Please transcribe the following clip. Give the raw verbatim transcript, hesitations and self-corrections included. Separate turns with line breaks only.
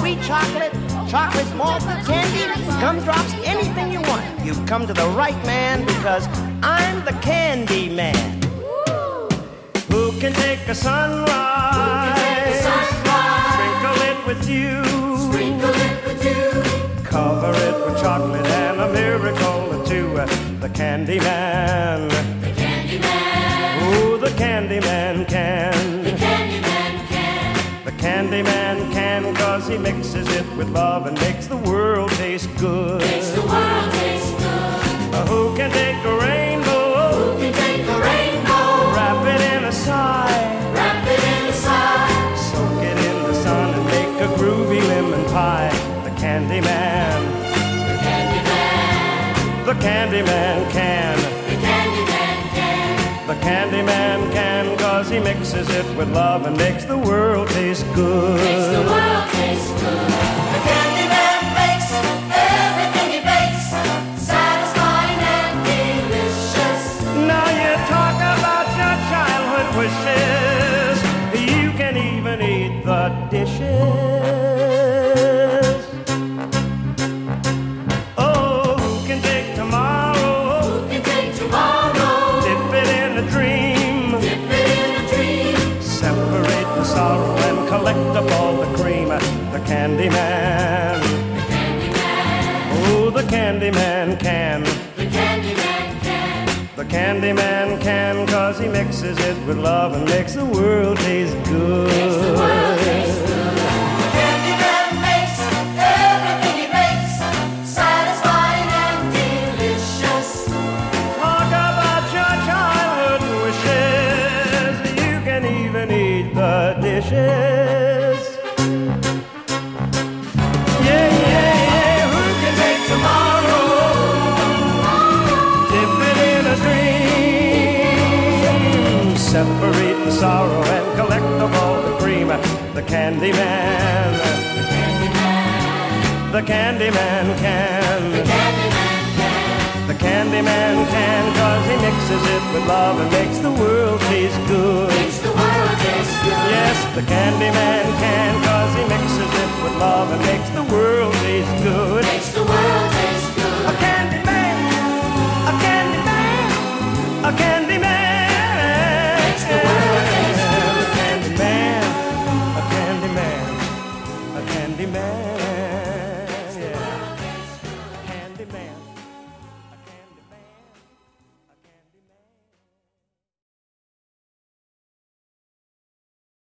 sweet chocolate, chocolate malted candy, gumdrops, anything you want. You've come to the right man because I'm the candy man. Who can take a sunrise,
take a sunrise
sprinkle it with dew,
sprinkle it with dew,
cover it with chocolate and a miracle or two. The candy man,
the candy man,
oh, the candy man can.
the candy man can,
The candy man can, cause he mixes it with love and makes the world taste good.
makes the world taste good.
Uh, who can take a rainbow,
Who can take a rainbow,
wrap it in a sigh,
wrap it in a sigh,
soak it in the sun and make a groovy lemon pie? The candy man,
the candy man,
the candy man can.
the candy man can,
The candy man can, cause he mixes it with love and makes the world taste good.
makes the world taste good. The candy man makes everything he bakes satisfying and delicious.
Now you talk about your childhood wishes, you can even eat the dishes. Oh, who can take tomorrow,
Who can take tomorrow,
dip it in a dream,
dip it in a dream,
separate the sorrow and collect up all the cream? The candy man,
the candy man,
oh, the candy man can.
the candy man can,
The candy man can, cause he mixes it with love and makes the world taste good.
makes the world taste good. The candy man makes everything he makes satisfying and delicious.
Talk about your childhood wishes, you can even eat the dishes. Yeah, yeah, yeah, who can take tomorrow, dip it in a dream, separate the sorrow and collect up all the cream? The candy man,
The candy man,
the candy man can.
the candy man can,
The candy man can, cause he mixes it with love and makes the world taste good.
makes the world taste good.
Yes, the candy man can, cause he mixes it with love and makes the world